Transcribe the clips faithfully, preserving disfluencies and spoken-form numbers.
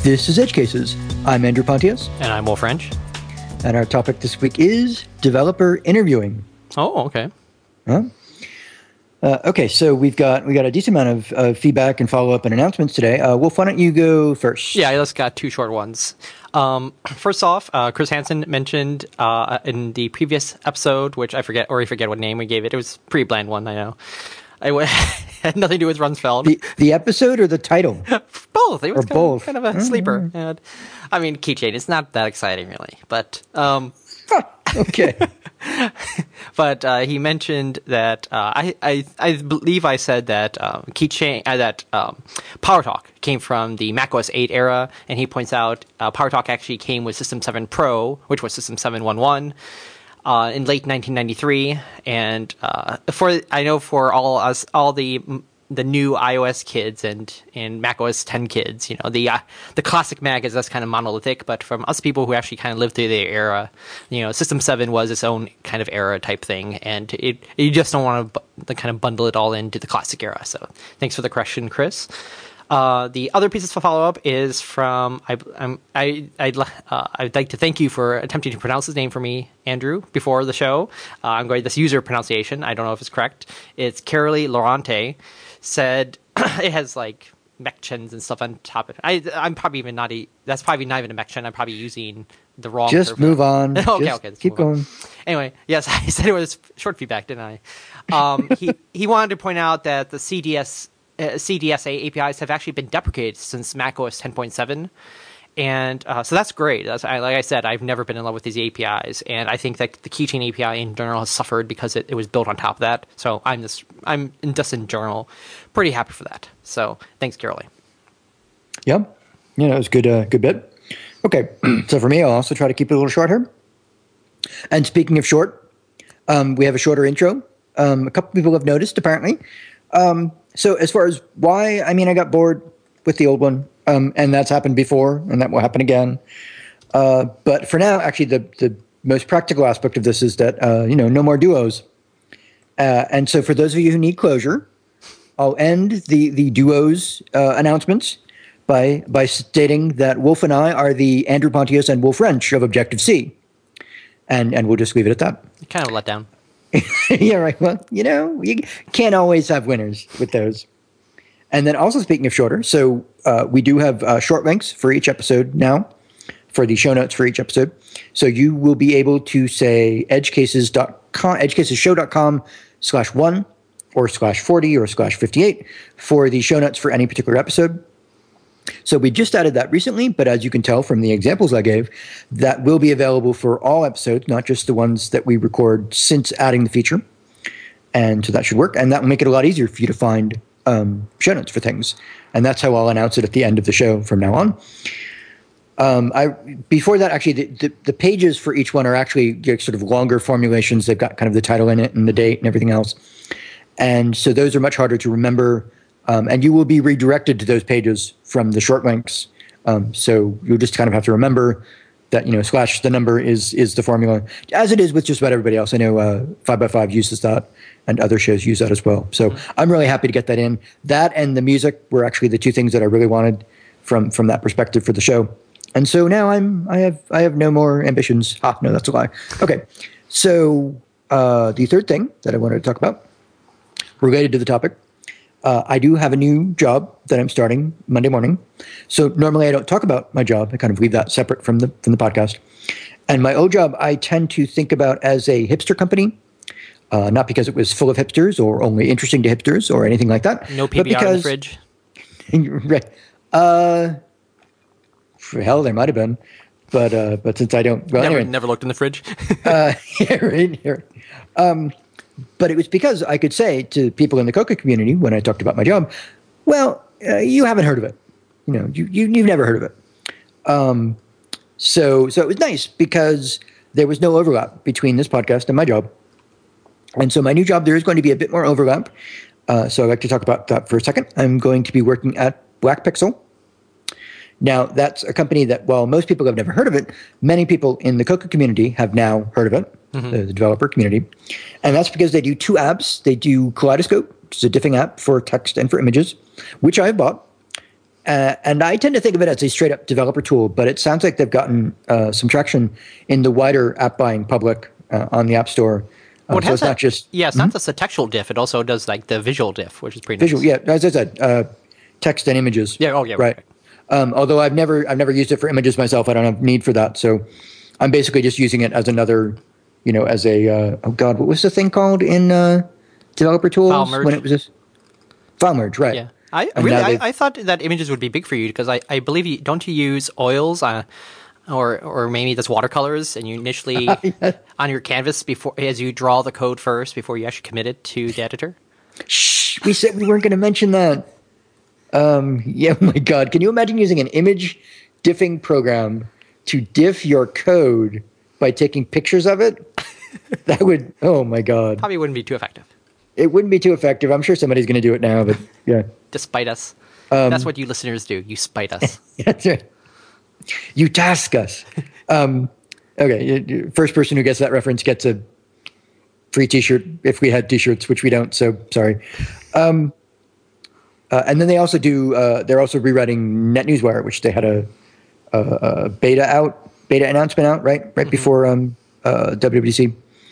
This is Edge Cases. I'm Andrew Pontius. And I'm Will French. And our topic this week is developer interviewing. Oh, okay. Huh? Uh, okay, so we've got we got a decent amount of, of feedback and follow-up and announcements today. Uh, Wolf, why don't you go first? Yeah, I just got two short ones. Um, first off, uh, Chris Hansen mentioned uh, in the previous episode, which I forget, or I forget what name we gave it. It was a pretty bland one, I know. I w- had nothing to do with Rumsfeld. The, the episode or the title? Both. It was or kind, both. Of, kind of a mm-hmm. sleeper. And, I mean, Keychain, it's not that exciting, really. But... Um, okay. But uh, he mentioned that uh, I, I I believe I said that um, Keychain uh, that um, PowerTalk came from the macOS eight era, and he points out uh, PowerTalk actually came with System seven Pro, which was System seven eleven, uh, in late nineteen ninety-three. And uh, for I know for all us all the the new iOS kids and, and macOS ten kids, you know, the uh, the classic Mac is that's kind of monolithic, but from us people who actually kind of lived through the era, you know, System seven was its own kind of era type thing, and it you just don't want to bu- kind of bundle it all into the classic era. So thanks for the question, Chris. Uh, the other piece of follow-up is from, I, I'm, I, I'd, uh, I'd like to thank you for attempting to pronounce his name for me, Andrew, before the show. Uh, I'm going to this user pronunciation. I don't know if it's correct. It's Carolee Laurente. Said it has like mechchens and stuff on top of it. I, I'm probably even not a, that's probably not even a mechchen. I'm probably using the wrong. Just move on. okay, Just okay. Keep going. On. Anyway, yes, I said it was short feedback, didn't I? Um, he he wanted to point out that the C D S uh, C D S A A P Is have actually been deprecated since macOS ten point seven. And uh, so that's great. That's, I, like I said, I've never been in love with these A P Is, and I think that the Keychain A P I in general has suffered because it, it was built on top of that. So I'm just, I'm just in general pretty happy for that. So thanks, Carolee. Yep, yeah, that was a good, uh, good bit. Okay, so for me, I'll also try to keep it a little short here. And speaking of short, um, we have a shorter intro. Um, a couple people have noticed, apparently. Um, so as far as why, I mean, I got bored with the old one. Um, and that's happened before, and that will happen again. Uh, but for now, actually, the, the most practical aspect of this is that, uh, you know, no more duos. Uh, and so for those of you who need closure, I'll end the, the duos uh, announcements by by stating that Wolf and I are the Andrew Pontius and Wolf French of Objective-C. And, and we'll just leave it at that. Kind of a letdown. Yeah, right. Well, you know, you can't always have winners with those. And then also speaking of shorter, so uh, we do have uh, short links for each episode now, for the show notes for each episode. So you will be able to say edgecases dot com, edgecasesshow dot com slash one or slash forty or slash fifty-eight for the show notes for any particular episode. So we just added that recently, but as you can tell from the examples I gave, that will be available for all episodes, not just the ones that we record since adding the feature. And so that should work, and that will make it a lot easier for you to find Um, show notes for things, and that's how I'll announce it at the end of the show from now on. Um, I before that, actually, the, the, the pages for each one are actually you know, sort of longer formulations. They've got kind of the title in it and the date and everything else, and so those are much harder to remember. Um, and you will be redirected to those pages from the short links. Um, so you'll just kind of have to remember that you know slash the number is is the formula, as it is with just about everybody else. I know uh, five by five uses that. And other shows use that as well. So I'm really happy to get that in. That and the music were actually the two things that I really wanted from from that perspective for the show. And so now I'm I have I have no more ambitions. Ah, no, that's a lie. Okay. So uh, the third thing that I wanted to talk about, related to the topic, uh, I do have a new job that I'm starting Monday morning. So normally I don't talk about my job. I kind of leave that separate from the from the podcast. And my old job I tend to think about as a hipster company. Uh, not because it was full of hipsters or only interesting to hipsters or anything like that. No P B R in the fridge. Right. Uh, for hell, there might have been, but uh, but since I don't, well, never, anyway. never looked in the fridge. uh, yeah, right here. Um, but it was because I could say to people in the Coca community when I talked about my job, well, uh, you haven't heard of it. You know, you, you you've never heard of it. Um, so so it was nice because there was no overlap between this podcast and my job. And so my new job, there is going to be a bit more overlap. Uh, so I'd like to talk about that for a second. I'm going to be working at Black Pixel. Now, that's a company that, while most people have never heard of it, many people in the Coca community have now heard of it, mm-hmm. the, the developer community. And that's because they do two apps. They do Kaleidoscope, which is a diffing app for text and for images, which I have bought. Uh, and I tend to think of it as a straight up developer tool, but it sounds like they've gotten uh, some traction in the wider app buying public uh, on the App Store. Uh, Well, it so has it's not that- just yeah, it's not just the textual diff. It also does like the visual diff, which is pretty visual. nice. Yeah, as I said, uh, text and images. Yeah, oh, yeah, right. right. Um, although I've never I've never used it for images myself. I don't have need for that. So I'm basically just using it as another, you know, as a uh, oh god, what was the thing called in uh, developer tools File merge. when it was this file merge, right? Yeah. I And really, now I, they've- I thought that images would be big for you because I, I believe you don't you use oils, uh, or or maybe that's watercolors, and you initially on your canvas before as you draw the code first before you actually commit it to the editor. Shh, we said we weren't going to mention that. Um, yeah, oh my God. Can you imagine using an image diffing program to diff your code by taking pictures of it? That would, oh my God. Probably wouldn't be too effective, It wouldn't be too effective. I'm sure somebody's going to do it now, but yeah. despite us. Um, That's what you listeners do. You spite us. That's right. You task us. Um, okay, y- y- first person who gets that reference gets a free T-shirt if we had T-shirts, which we don't. So sorry. Um, uh, and then they also do. Uh, they're also rewriting NetNewsWire, which they had a, a, a beta out, beta announcement out right right Mm-hmm. before um, uh, W W D C,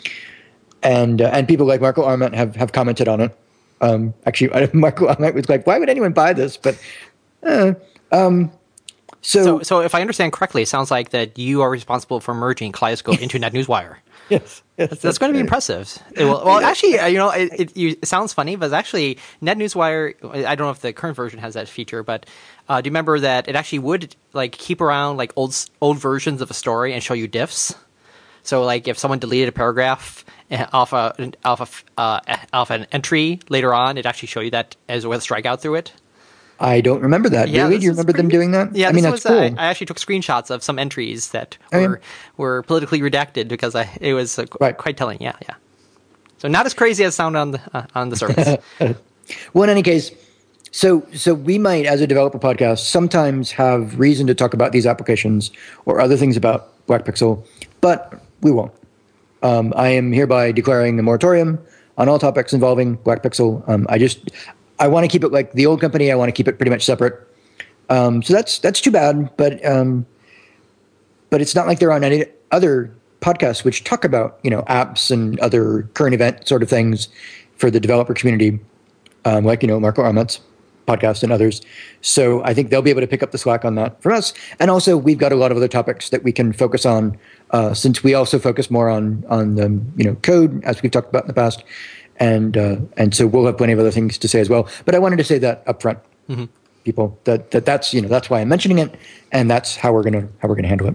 and uh, and people like Marco Arment have have commented on it. Um, actually, Marco Arment was like, "Why would anyone buy this?" But uh, um, so, So, so if I understand correctly, it sounds like that you are responsible for merging Kaleidoscope into NetNewsWire. yes, yes, That's, that's going to be right. impressive. It will, well, actually, uh, you know, it, it, you, it sounds funny, but it's actually NetNewsWire. I don't know if the current version has that feature, but uh, do you remember that it actually would like keep around like old s- old versions of a story and show you diffs? So, like, if someone deleted a paragraph uh, off a off a uh, off an entry later on, it actually show you that as with a strikeout through it. I don't remember that. Yeah, really? this Do you is remember them pretty- doing that? Yeah, I mean this that's was, cool. uh, I, I actually took screenshots of some entries that Oh, yeah. were were politically redacted because I, it was uh, qu- Right. quite telling. Yeah, yeah. So not as crazy as sound on the uh, on the surface. Well, in any case, so so we might, as a developer podcast, sometimes have reason to talk about these applications or other things about Blackpixel, but we won't. Um, I am hereby declaring a moratorium on all topics involving Blackpixel. Um, I just I want to keep it like the old company. I want to keep it pretty much separate. Um, so that's that's too bad, but um, but it's not like there aren't any other podcasts which talk about, you know, apps and other current event sort of things for the developer community, um, like, you know, Marco Arment's podcast and others. So I think they'll be able to pick up the slack on that from us. And also, we've got a lot of other topics that we can focus on, uh, since we also focus more on on the, you know, code, as we've talked about in the past. And uh, and so we'll have plenty of other things to say as well. But I wanted to say that up front, Mm-hmm. people, that, that that's, you know, that's why I'm mentioning it, and that's how we're gonna how we're gonna handle it.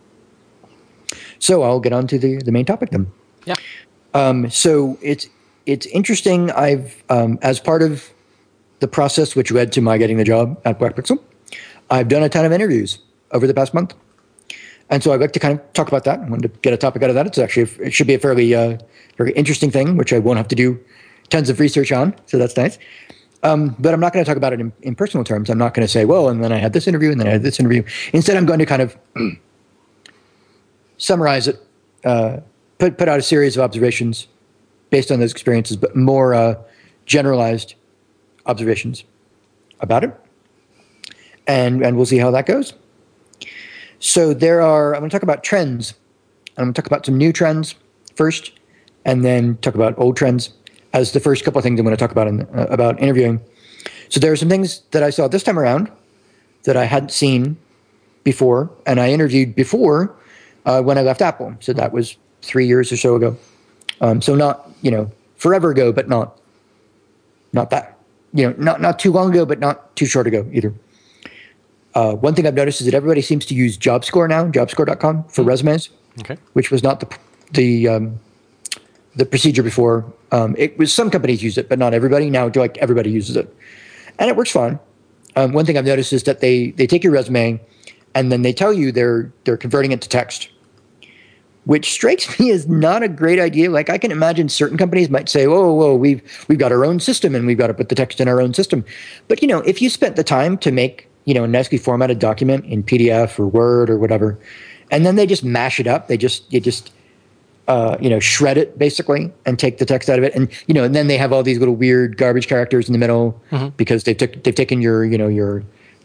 So I'll get on to the, the main topic then. Yeah. Um, so it's it's interesting. I've um, as part of the process which led to my getting the job at Blackpixel, I've done a ton of interviews over the past month, and so I'd like to kind of talk about that. I wanted to get a topic out of that. It's actually it should be a fairly uh, very interesting thing, which I won't have to do tons of research on. So that's nice. Um, but I'm not going to talk about it in, in personal terms. I'm not going to say, well, and then I had this interview, and then I had this interview. Instead, I'm going to kind of summarize it, uh, put put out a series of observations based on those experiences, but more uh, generalized observations about it, and and we'll see how that goes. So there are. I'm going to talk about trends. I'm going to talk about some new trends first, and then talk about old trends as the first couple of things I'm going to talk about in, uh, about interviewing. So there are some things that I saw this time around that I hadn't seen before, and I interviewed before uh, when I left Apple. So that was three years or so ago. Um, so not, you know, forever ago, but not not that, you know, not not too long ago, but not too short ago either. Uh, one thing I've noticed is that everybody seems to use JobScore now, job score dot com, for resumes, Okay. which was not the the um, the procedure before. Um, it was some companies use it, but not everybody. Now, like everybody uses it, and it works fine. Um, one thing I've noticed is that they they take your resume, and then they tell you they're they're converting it to text, which strikes me as not a great idea. Like I can imagine certain companies might say, "Whoa, whoa, we've we've got our own system, and we've got to put the text in our own system." But you know, if you spent the time to make, you know, a nicely formatted document in P D F or Word or whatever, and then they just mash it up, they just you just uh, you know, shred it basically and take the text out of it, and you know, and then they have all these little weird garbage characters in the middle Mm-hmm. because they've took they've taken your you know your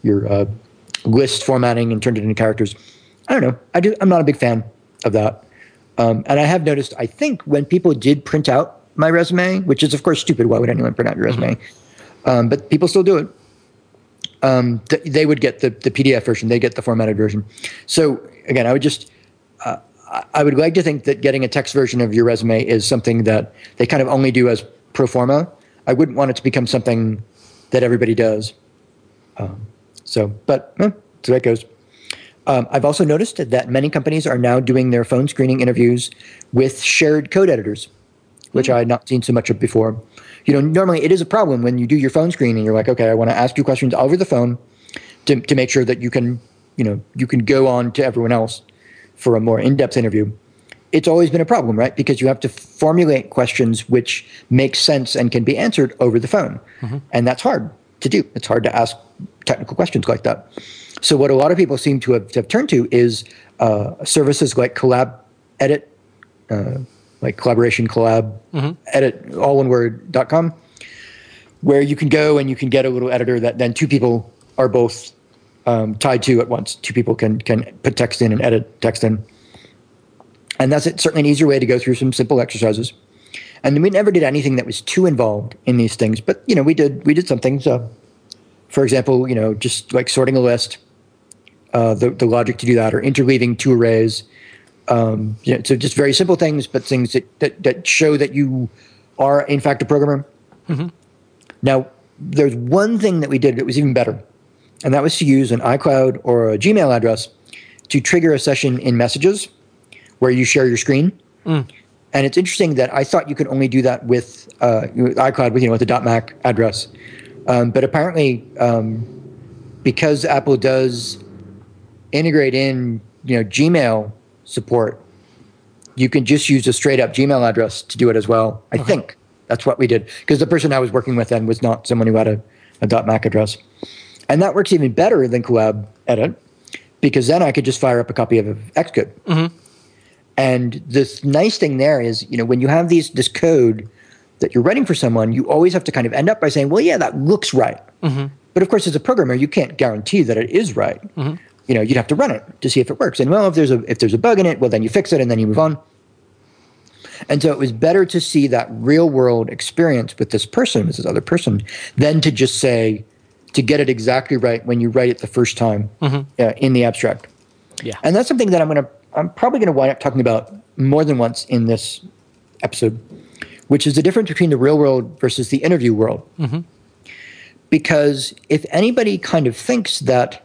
your uh, list formatting and turned it into characters. I don't know. I do, I'm not a big fan of that. Um, and I have noticed, I think when people did print out my resume, which is of course stupid. Why would anyone print out your resume? Mm-hmm. Um, but people still do it. Um, th- they would get the, the P D F version. They get the formatted version. So again, I would just, uh, I would like to think that getting a text version of your resume is something that they kind of only do as pro forma. I wouldn't want it to become something that everybody does. Um, so, but eh, that's the way it goes. Um, I've also noticed that many companies are now doing their phone screening interviews with shared code editors, which mm. I had not seen so much of before. You know, normally it is a problem when you do your phone screen and you're like, okay, I want to ask you questions over the phone to to make sure that you can, you know, you can go on to everyone else for a more in-depth interview. It's always been a problem, right? Because you have to formulate questions which make sense and can be answered over the phone. Mm-hmm. And that's hard to do. It's hard to ask technical questions like that. So what a lot of people seem to have, to have turned to is uh, services like Collab Edit, uh, like Collaboration Collab mm-hmm. Edit, all one word, dot com, where you can go and you can get a little editor that then two people are both um, tied to at once. Two people can can put text in and edit text in. And that's it, certainly an easier way to go through some simple exercises. And we never did anything that was too involved in these things, but you know, we did we did some things. Uh, for example, you know, just like sorting a list. Uh, the, the logic to do that, or interleaving two arrays. Um, you know, so just very simple things, but things that, that, that show that you are, in fact, a programmer. Mm-hmm. Now, there's one thing that we did that was even better, and that was to use an iCloud or a Gmail address to trigger a session in Messages where you share your screen. Mm. And it's interesting that I thought you could only do that with uh, iCloud, with, you know, with the .mac address. Um, but apparently, um, because Apple does integrate in, you know, Gmail support, you can just use a straight up Gmail address to do it as well. I okay. think that's what we did, because the person I was working with then was not someone who had a, a .mac address. And that works even better than Collab Edit, because then I could just fire up a copy of Xcode. Mm-hmm. And this nice thing there is, you know, when you have these this code that you're writing for someone, you always have to kind of end up by saying, well, yeah, that looks right. Mm-hmm. But of course, as a programmer, you can't guarantee that it is right. Mm-hmm. You know, you'd have to run it to see if it works. And well, if there's a if there's a bug in it, well, then you fix it and then you move on. And so it was better to see that real world experience with this person, with this other person, than to just say, to get it exactly right when you write it the first time mm-hmm. uh, in the abstract. Yeah. And that's something that I'm going to, I'm probably going to wind up talking about more than once in this episode, which is the difference between the real world versus the interview world. Mm-hmm. Because if anybody kind of thinks that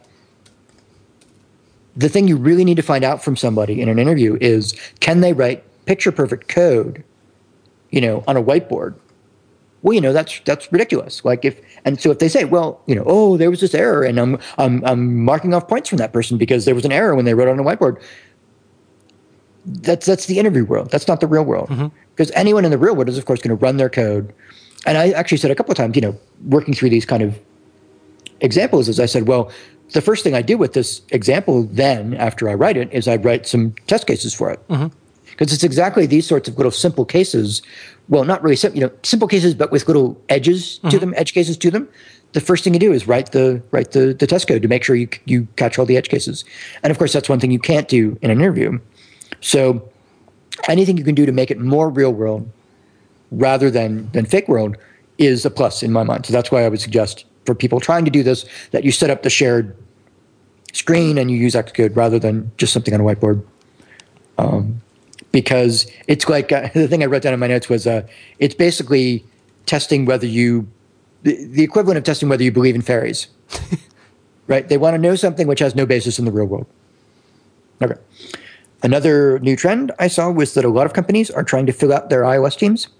the thing you really need to find out from somebody in an interview is, can they write picture perfect code, you know, on a whiteboard? Well, you know, that's that's ridiculous. Like if and so if they say, well, you know, oh, there was this error, and I'm I'm I'm marking off points from that person because there was an error when they wrote it on a whiteboard. That's that's the interview world. That's not the real world. Mm-hmm. Because anyone in the real world is, of course, going to run their code. And I actually said a couple of times, you know, working through these kind of examples, is I said, well, the first thing I do with this example then, after I write it, is I write some test cases for it. Because mm-hmm. it's exactly these sorts of little simple cases. Well, not really simple, you know, simple cases, but with little edges mm-hmm. to them, edge cases to them. The first thing you do is write the write the, the test code to make sure you you catch all the edge cases. And of course, that's one thing you can't do in an interview. So anything you can do to make it more real world rather than than fake world is a plus in my mind. So that's why I would suggest for people trying to do this, that you set up the shared screen and you use Xcode rather than just something on a whiteboard. Um, because it's like, uh, the thing I wrote down in my notes was, uh, it's basically testing whether you, the, the equivalent of testing whether you believe in fairies. Right? They want to know something which has no basis in the real world. Okay. Another new trend I saw was that a lot of companies are trying to fill out their iOS teams.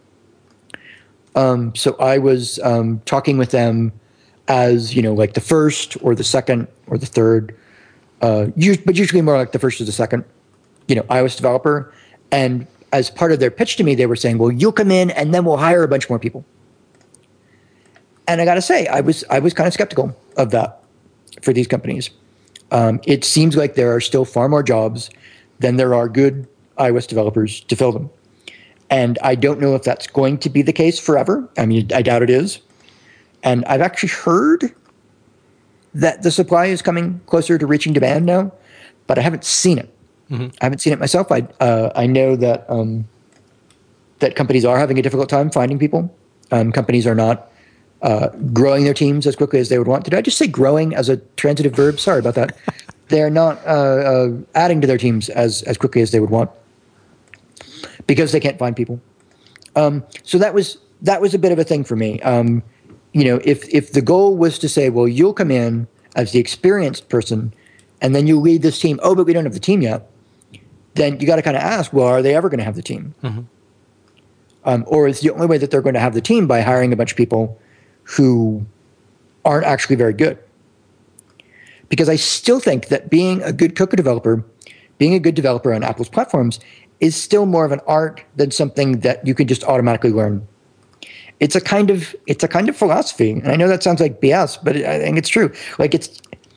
Um, so I was um, talking with them as, you know, like the first or the second or the third, uh, but usually more like the first or the second, you know, iOS developer. And as part of their pitch to me, they were saying, well, you'll come in and then we'll hire a bunch more people. And I got to say, I was I was kind of skeptical of that for these companies. Um, it seems like there are still far more jobs than there are good iOS developers to fill them. And I don't know if that's going to be the case forever. I mean, I doubt it is. And I've actually heard that the supply is coming closer to reaching demand now, but I haven't seen it. Mm-hmm. I haven't seen it myself. I uh, I know that um, that companies are having a difficult time finding people. Um, companies are not uh, growing their teams as quickly as they would want to. Did I just say growing as a transitive verb? Sorry about that. They're not uh, uh, adding to their teams as, as quickly as they would want because they can't find people. Um, so that was that was a bit of a thing for me. Um, you know, if if the goal was to say, well, you'll come in as the experienced person, and then you lead this team. Oh, but we don't have the team yet. Then you got to kind of ask, well, are they ever going to have the team? Mm-hmm. Um, or is the only way that they're going to have the team by hiring a bunch of people who aren't actually very good? Because I still think that being a good Cocoa developer, being a good developer on Apple's platforms is still more of an art than something that you can just automatically learn. It's a kind of it's a kind of philosophy. And I know that sounds like B S, but I think it's true. Like it's,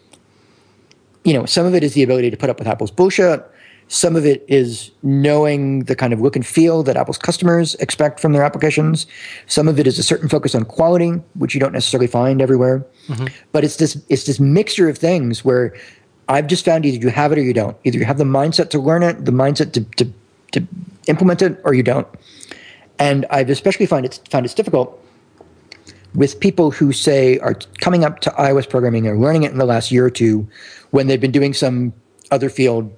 you know, some of it is the ability to put up with Apple's bullshit. Some of it is knowing the kind of look and feel that Apple's customers expect from their applications. Some of it is a certain focus on quality, which you don't necessarily find everywhere. Mm-hmm. But it's this it's this mixture of things where I've just found either you have it or you don't. Either you have the mindset to learn it, the mindset to to, to implement it, or you don't. And I've especially found it found it's difficult with people who say are coming up to iOS programming or learning it in the last year or two when they've been doing some other field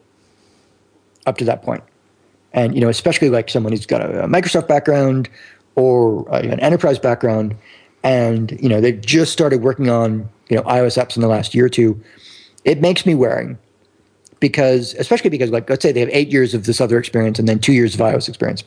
up to that point. And, you know, especially like someone who's got a, a Microsoft background or uh, an enterprise background, and, you know, they've just started working on, you know, iOS apps in the last year or two. It makes me wary because, especially because, like, let's say they have eight years of this other experience and then two years of iOS experience.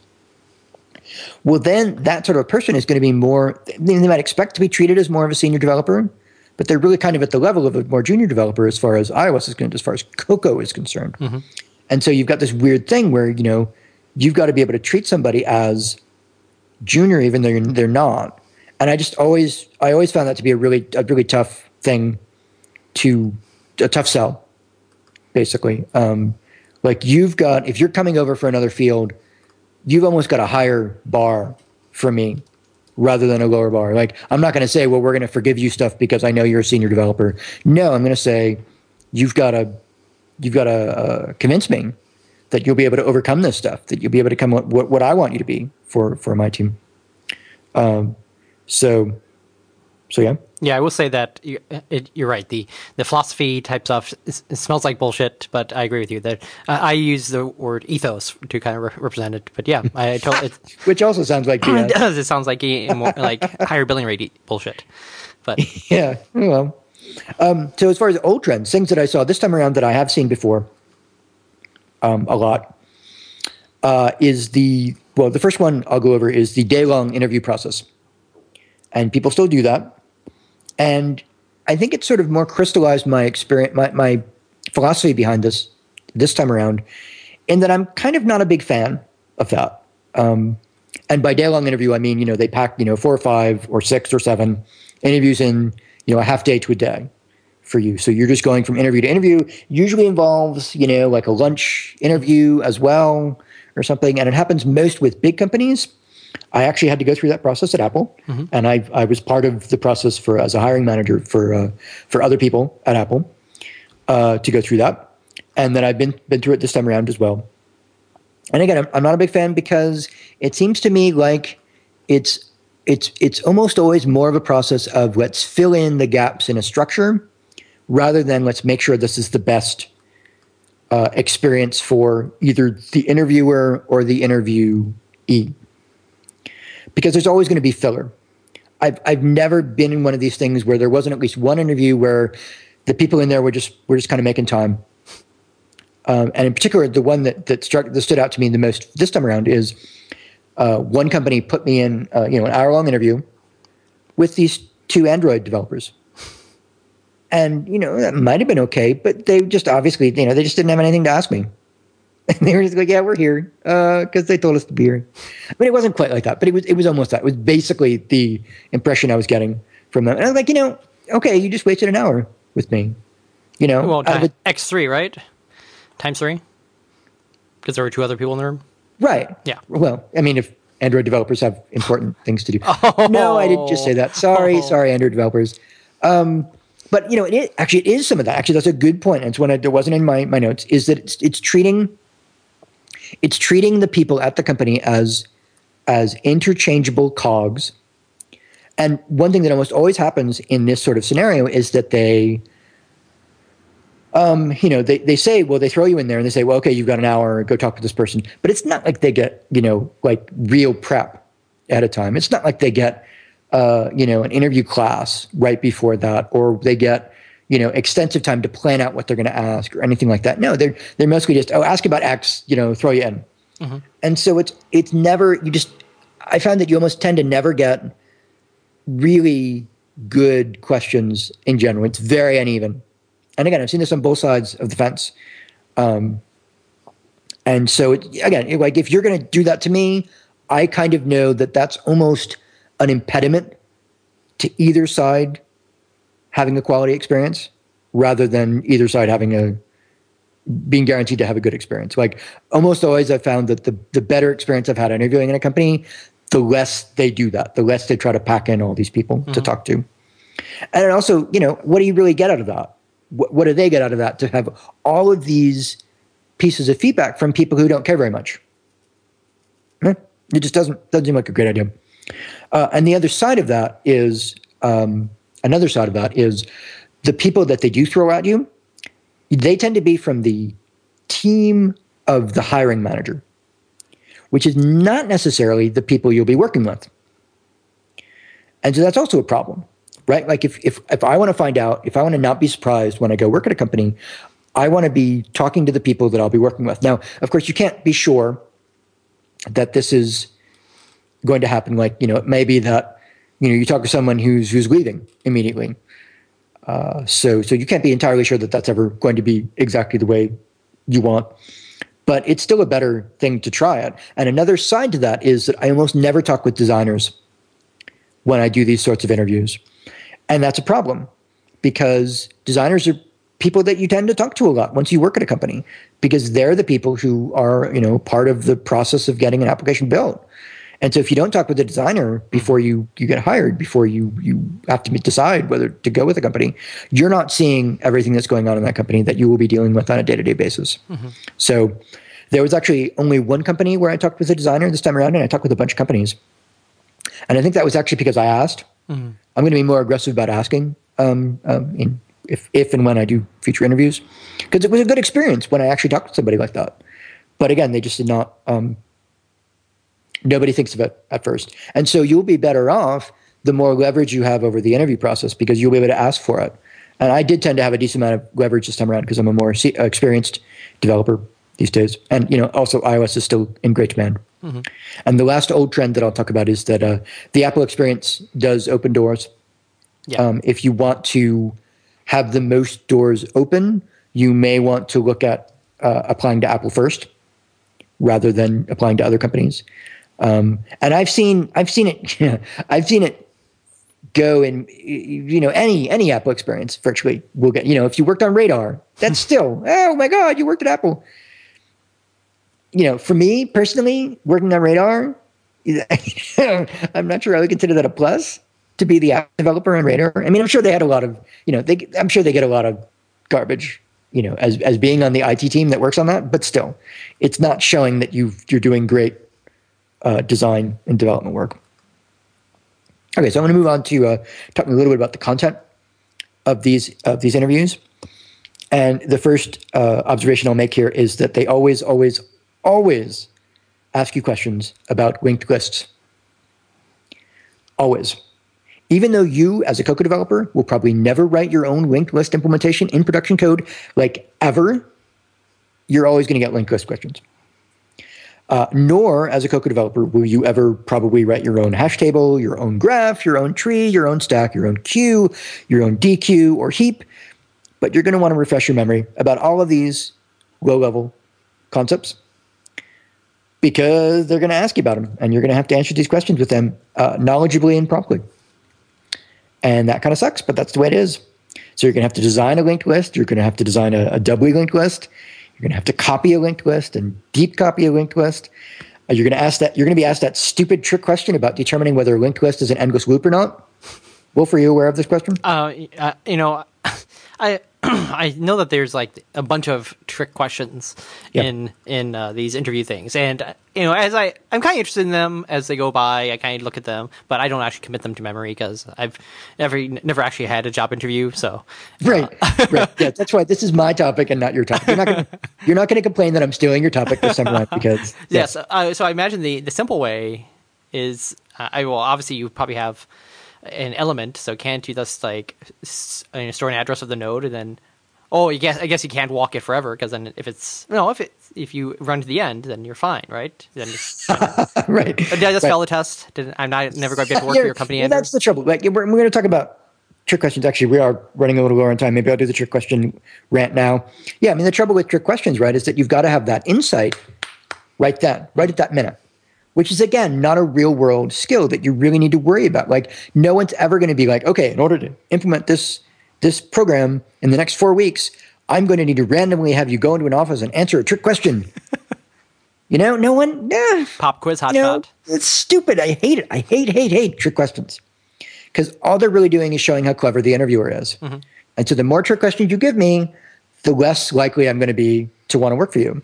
Well, then that sort of person is going to be more, they might expect to be treated as more of a senior developer, but they're really kind of at the level of a more junior developer as far as iOS is concerned, as far as Cocoa is concerned. Mm-hmm. And so you've got this weird thing where, you know, you've got to be able to treat somebody as junior even though you're, they're not. And I just always, I always found that to be a really, a really tough thing to, a tough sell, basically. Um, like you've got, if you're coming over for another field, you've almost got a higher bar for me rather than a lower bar. Like, I'm not going to say, well, we're going to forgive you stuff because I know you're a senior developer. No, I'm going to say, you've got to, you've got to uh, convince me that you'll be able to overcome this stuff, that you'll be able to come up what, what I want you to be for, for my team. Um, so, so yeah. Yeah, I will say that you, it, you're right. The the philosophy type stuff it, it smells like bullshit, but I agree with you that uh, I use the word ethos to kind of re- represent it. But yeah, I totally. Which also sounds like B S. It does. It sounds like a, more, like higher billing rate bullshit. But yeah, well. Um, so as far as old trends, things that I saw this time around that I have seen before, um, a lot, uh, is the well, the first one I'll go over is the day-long interview process, and people still do that. And I think it sort of more crystallized my experience, my, my philosophy behind this this time around, in that I'm kind of not a big fan of that. Um, and by day-long interview, I mean, you know, they pack, you know, four or five or six or seven interviews in, you know, a half day to a day for you. So you're just going from interview to interview. Usually involves, you know, like a lunch interview as well or something. And it happens most with big companies. I actually had to go through that process at Apple, mm-hmm. and I I was part of the process for as a hiring manager for uh, for other people at Apple uh, to go through that, and then I've been been through it this time around as well. And again, I'm, I'm not a big fan because it seems to me like it's it's it's almost always more of a process of let's fill in the gaps in a structure rather than let's make sure this is the best uh, experience for either the interviewer or the interviewee. Because there's always going to be filler. I've I've never been in one of these things where there wasn't at least one interview where the people in there were just were just kind of making time. Um, and in particular, the one that that, struck, that stood out to me the most this time around is uh, one company put me in uh, you know an hour long interview with these two Android developers, and you know that might have been okay, but they just obviously you know they just didn't have anything to ask me. And they were just like, yeah, we're here because uh, they told us to be here. I mean, it wasn't quite like that, but it was it was almost that. It was basically the impression I was getting from them. And I was like, you know, okay, you just wasted an hour with me. You know, well, time, the, X three, right? Times three? Because there were two other people in the room? Right. Yeah. Well, I mean, if Android developers have important things to do. Oh. No, I didn't just say that. Sorry, oh. sorry, Android developers. Um, but you know, it is, actually it is some of that. Actually, that's a good point. And it's one I, that wasn't in my, my notes. Is that it's it's treating it's treating the people at the company as as interchangeable cogs. And one thing that almost always happens in this sort of scenario is that they, um, you know, they, they say, well, they throw you in there and they say, well, okay, you've got an hour, go talk to this person. But it's not like they get, you know, like real prep at a time. It's not like they get, uh, you know, an interview class right before that, or they get, you know, extensive time to plan out what they're going to ask or anything like that. No, they're, they're mostly just, oh, ask about X, you know, throw you in. Mm-hmm. And so it's, it's never, you just, I found that you almost tend to never get really good questions in general. It's very uneven. And again, I've seen this on both sides of the fence. Um, and so, it, again, like if you're going to do that to me, I kind of know that that's almost an impediment to either side having a quality experience rather than either side having a, being guaranteed to have a good experience. Like almost always I've found that the, the better experience I've had interviewing in a company, the less they do that, the less they try to pack in all these people mm-hmm. to talk to. And also, you know, what do you really get out of that? What, what do they get out of that to have all of these pieces of feedback from people who don't care very much? Eh, it just doesn't, doesn't seem like a great idea. Uh, and the other side of that is, um, another side of that is the people that they do throw at you, they tend to be from the team of the hiring manager, which is not necessarily the people you'll be working with. And so that's also a problem, right? Like if if if I want to find out, if I want to not be surprised when I go work at a company, I want to be talking to the people that I'll be working with. Now, of course, you can't be sure that this is going to happen. Like, you know, it may be that, you know, you talk to someone who's who's leaving immediately. Uh, so so you can't be entirely sure that that's ever going to be exactly the way you want. But it's still a better thing to try it. And another side to that is that I almost never talk with designers when I do these sorts of interviews. And that's a problem because designers are people that you tend to talk to a lot once you work at a company because they're the people who are, you know, part of the process of getting an application built. And so if you don't talk with the designer before you, you get hired, before you, you have to decide whether to go with a company, you're not seeing everything that's going on in that company that you will be dealing with on a day-to-day basis. Mm-hmm. So there was actually only one company where I talked with a designer this time around, and I talked with a bunch of companies. And I think that was actually because I asked. Mm-hmm. I'm going to be more aggressive about asking um, um, in, if, if and when I do future interviews, because it was a good experience when I actually talked to somebody like that. But again, they just did not... Um, Nobody thinks of it at first. And so you'll be better off the more leverage you have over the interview process because you'll be able to ask for it. And I did tend to have a decent amount of leverage this time around because I'm a more experienced developer these days. And, you know, also iOS is still in great demand. Mm-hmm. And the last old trend that I'll talk about is that uh, the Apple experience does open doors. Yeah. Um, if you want to have the most doors open, you may want to look at uh, applying to Apple first rather than applying to other companies. Um, and I've seen, I've seen it, you know, I've seen it go in, you know, any, any Apple experience virtually will get, you know, if you worked on Radar, that's still, oh my God, you worked at Apple. You know, for me personally, working on Radar, I'm not sure I would consider that a plus to be the app developer on Radar. I mean, I'm sure they had a lot of, you know, they, I'm sure they get a lot of garbage, you know, as, as being on the I T team that works on that, but still it's not showing that you you're doing great Uh, design and development work. Okay, so I'm going to move on to uh, talking a little bit about the content of these of these interviews. And the first uh, observation I'll make here is that they always, always, always ask you questions about linked lists. Always. Even though you, as a Cocoa developer, will probably never write your own linked list implementation in production code, like ever, you're always going to get linked list questions. Uh, nor, as a Cocoa developer, will you ever probably write your own hash table, your own graph, your own tree, your own stack, your own queue, your own D Q or heap. But you're going to want to refresh your memory about all of these low-level concepts because they're going to ask you about them, and you're going to have to answer these questions with them uh, knowledgeably and promptly. And that kind of sucks, but that's the way it is. So you're going to have to design a linked list. You're going to have to design a, a doubly linked list. You're going to have to copy a linked list and deep copy a linked list. Uh, you're going to ask that. You're going to be asked that stupid trick question about determining whether a linked list is an endless loop or not. Wolf, are you aware of this question? Uh, uh, you know, I I know that there's like a bunch of trick questions Yeah. in in uh, these interview things, and uh, you know, as I I'm kind of interested in them as they go by. I kind of look at them, but I don't actually commit them to memory because I've never never actually had a job interview. So Right, right. Yeah, that's why this is my topic and not your topic. You're not gonna, you're not going to complain that I'm stealing your topic this time around because yeah. yes, uh, so I imagine the the simple way is uh, I will obviously you probably have an element, so can't you just like s- you know, store an address of the node and then oh you guess I guess you can't walk it forever because then if it's no if it if you run to the end then you're fine, right? Then it's, right. did I just right. fail the test? Did I'm not never going to get to work Yeah, for your company? well, Andrew? that's the trouble. Like we're, we're going to talk about trick questions. Actually, we are running a little lower on time. Maybe I'll do the trick question rant now. Yeah, I mean the trouble with trick questions, right, is that you've got to have that insight right then, right at that minute. Which is, again, not a real world skill that you really need to worry about. Like, no one's ever going to be like, okay, in order to implement this this program in the next four weeks, I'm going to need to randomly have you go into an office and answer a trick question. You know, no one, nah, Pop quiz hotshot. you know, it's stupid. I hate it. I hate, hate, hate trick questions. Because all they're really doing is showing how clever the interviewer is. Mm-hmm. And so the more trick questions you give me, the less likely I'm going to be to want to work for you.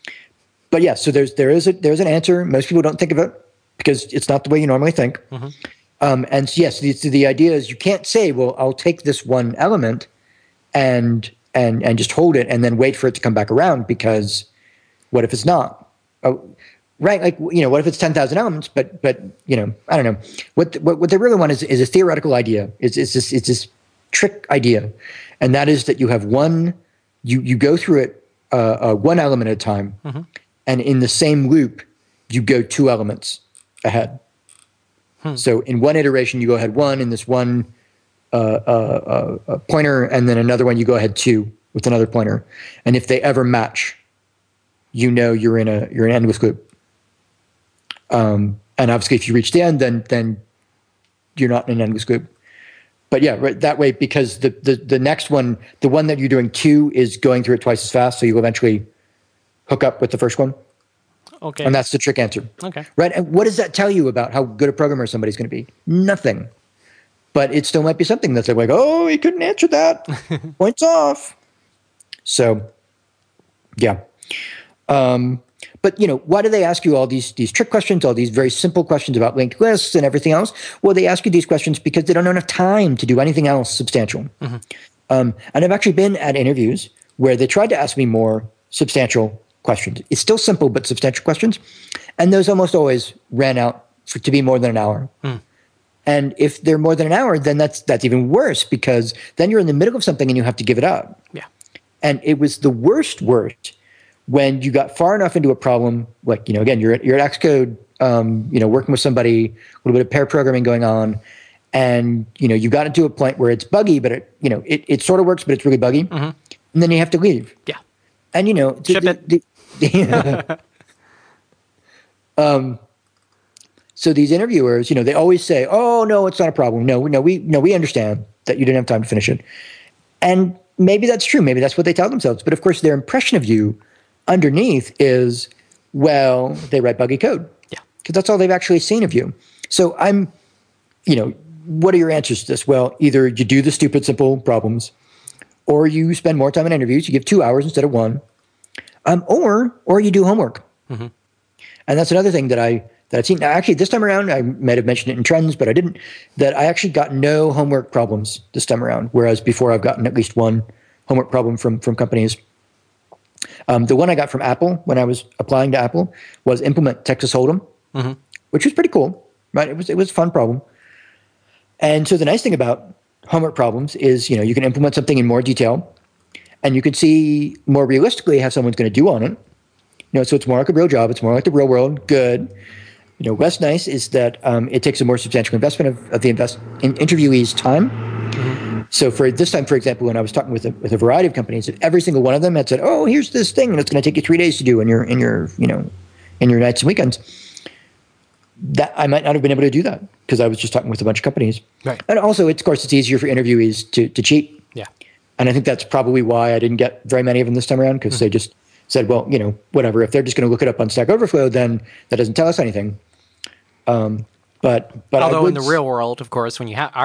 But yeah, so there's there is a there's an answer. Most people don't think of it because it's not the way you normally think. Mm-hmm. Um, and so yes, the, the idea is you can't say, well, I'll take this one element and and and just hold it and then wait for it to come back around because what if it's not? Oh, right? Like you know, what if it's ten thousand elements? But but you know, I don't know. What what what they really want is is a theoretical idea. It's it's this it's this trick idea, and that is that you have one you you go through it uh, uh, one element at a time. Mm-hmm. And in the same loop, you go two elements ahead. Hmm. So in one iteration, you go ahead one in this one uh, uh, uh, pointer, and then another one you go ahead two with another pointer. And if they ever match, you know you're in a you're in an endless loop. Um, and obviously, if you reach the end, then then you're not in an endless loop. But yeah, right, that way because the, the the next one, the one that you're doing two, is going through it twice as fast, so you'll eventually hook up with the first one. Okay. And that's the trick answer. Okay. Right? And what does that tell you about how good a programmer somebody's going to be? Nothing. But it still might be something that's like, oh, he couldn't answer that. Points off. So, yeah. Um, but, you know, why do they ask you all these these trick questions, all these very simple questions about linked lists and everything else? Well, they ask you these questions because they don't have enough time to do anything else substantial. Mm-hmm. Um, and I've actually been at interviews where they tried to ask me more substantial questions. It's still simple, but substantial questions. And those almost always ran out for, to be more than an hour. Mm. And if they're more than an hour, then that's that's even worse because then you're in the middle of something and you have to give it up. Yeah. And it was the worst, worst when you got far enough into a problem, like, you know, again, you're at, you're at Xcode, um, you know, working with somebody, a little bit of pair programming going on, and, you know, you got into a point where it's buggy, but it, you know, it, it sort of works, but it's really buggy. Mm-hmm. And then you have to leave. Yeah. And, you know, Ship the, it. The, the, um, so these interviewers, you know, they always say, "Oh no, it's not a problem. No, no, we no, we understand that you didn't have time to finish it." And maybe that's true. Maybe that's what they tell themselves. But of course, their impression of you underneath is, well, they write buggy code. Yeah, because that's all they've actually seen of you. So I'm, you know, what are your answers to this? Well, either you do the stupid simple problems, or you spend more time in interviews. You give two hours instead of one. Um, or or you do homework, mm-hmm. and that's another thing that I that I've seen. Now, actually, this time around, I might have mentioned it in trends, but I didn't. That I actually got no homework problems this time around, whereas before I've gotten at least one homework problem from from companies. Um, the one I got from Apple when I was applying to Apple was implement Texas Hold'em, mm-hmm. which was pretty cool. Right? It was it was a fun problem. And so the nice thing about homework problems is, you know, you can implement something in more detail. And you can see more realistically how someone's going to do on it. You know, so it's more like a real job. It's more like the real world. Good. You know, what's nice is that um, it takes a more substantial investment of, of the invest in interviewee's time. Mm-hmm. So for this time, for example, when I was talking with a, with a variety of companies, if every single one of them had said, "Oh, here's this thing, and it's going to take you three days to do in your in your you know in your nights and weekends," that I might not have been able to do that because I was just talking with a bunch of companies. Right. And also, it's, of course, it's easier for interviewees to to cheat. Yeah. And I think that's probably why I didn't get very many of them this time around, because mm-hmm. they just said, well, you know, whatever. If they're just going to look it up on Stack Overflow, then that doesn't tell us anything. Um, but but although in the real world, of course, when you ha- are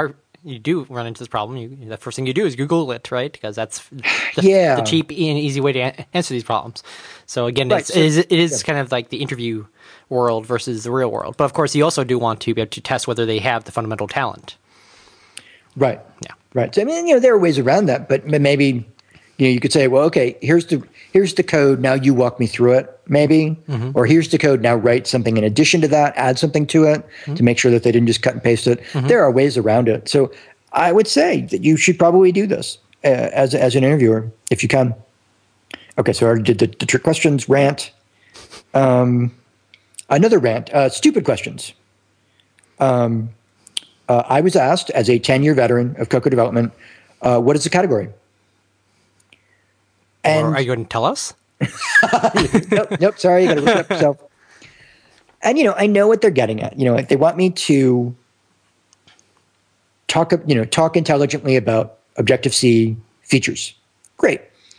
you do run into this problem, you, the first thing you do is Google it, right? Because that's the, yeah. the cheap and easy way to a- answer these problems. So again, Right, it's, so- it is, it is yeah. kind of like the interview world versus the real world. But of course, you also do want to be able to test whether they have the fundamental talent. Right. Yeah. Right. So, I mean, you know, there are ways around that, but maybe, you know, you could say, well, okay, here's the here's the code. Now you walk me through it, maybe, Mm-hmm. or here's the code. Now write something in addition to that, add something to it Mm-hmm. to make sure that they didn't just cut and paste it. Mm-hmm. There are ways around it. So I would say that you should probably do this uh, as as an interviewer if you can. Okay, so I already did the, the trick questions rant. Um, another rant, uh, stupid questions. Um, uh, I was asked as a ten-year veteran of Cocoa development, uh, what is the category? And Or are you going to tell us? nope, nope, sorry, you got to look it up yourself. And, you know, I know what they're getting at. You know, if they want me to talk, you know, talk intelligently about Objective-C features, great.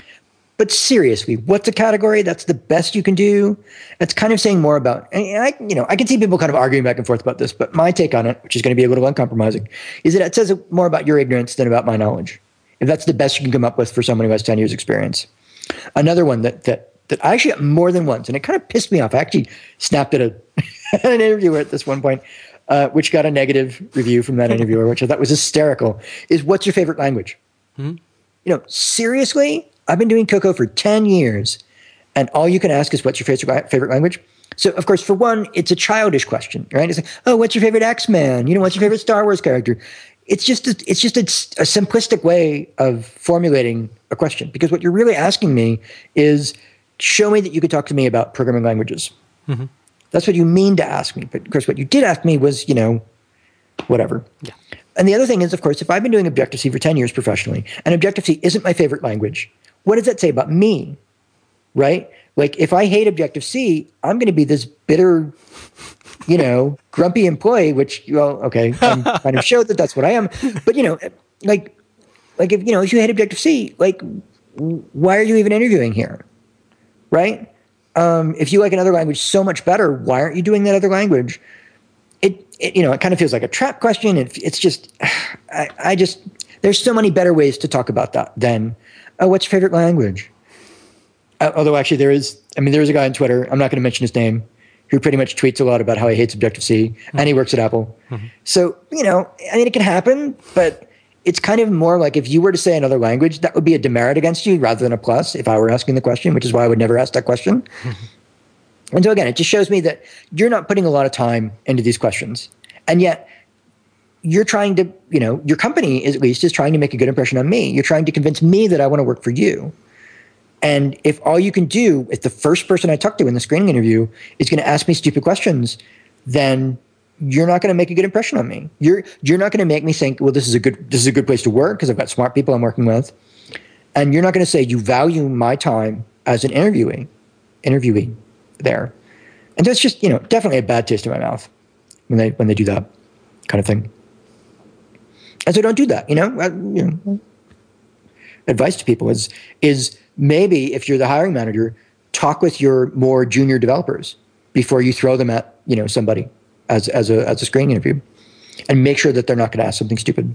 But seriously, what's a category? That's the best you can do. That's kind of saying more about, and I, you know, I can see people kind of arguing back and forth about this, but my take on it, which is going to be a little uncompromising, is that it says more about your ignorance than about my knowledge. If that's the best you can come up with for someone who has ten years experience. Another one that, that, that I actually got more than once, and it kind of pissed me off. I actually snapped at, a, at an interviewer at this one point, uh, which got a negative review from that interviewer, which I thought was hysterical, is what's your favorite language? Hmm? You know, seriously? I've been doing Cocoa for ten years, and all you can ask is, what's your favorite favorite language? So, of course, for one, it's a childish question, right? It's like, oh, what's your favorite X-Men? You know, what's your favorite Star Wars character? It's just a, it's just a, a simplistic way of formulating a question, because what you're really asking me is, show me that you could talk to me about programming languages. Mm-hmm. That's what you mean to ask me. But, of course, what you did ask me was, you know, whatever. Yeah. And the other thing is, of course, if I've been doing Objective-C for ten years professionally, and Objective-C isn't my favorite language, what does that say about me, right? Like, if I hate Objective-C, I'm going to be this bitter, you know, grumpy employee, which, well, okay, I'm kind of showed that that's what I am. But, you know, like, like if, you know, if you hate Objective-C, like, why are you even interviewing here, right? Um, if you like another language so much better, why aren't you doing that other language? It, it you know, it kind of feels like a trap question. It, it's just, I, I just, there's so many better ways to talk about that than, oh, what's your favorite language? Uh, although actually there is, I mean, there is a guy on Twitter, I'm not going to mention his name, who pretty much tweets a lot about how he hates Objective-C, mm-hmm. and he works at Apple. Mm-hmm. So, you know, I mean, it can happen, but it's kind of more like if you were to say another language, that would be a demerit against you rather than a plus if I were asking the question, which is why I would never ask that question. Mm-hmm. And so again, it just shows me that you're not putting a lot of time into these questions. And yet, you're trying to, you know, your company is, at least is trying to make a good impression on me. You're trying to convince me that I want to work for you. And if all you can do, if the first person I talk to in the screening interview is going to ask me stupid questions, then you're not going to make a good impression on me. You're you're not going to make me think, well, this is a good this is a good place to work because I've got smart people I'm working with. And you're not going to say you value my time as an interviewee, interviewee there. And that's just, you know, definitely a bad taste in my mouth when they when they do that kind of thing. And so don't do that, you know? Uh, you know, advice to people is is maybe if you're the hiring manager, talk with your more junior developers before you throw them at, you know, somebody as as a as a screening interview, and make sure that they're not going to ask something stupid.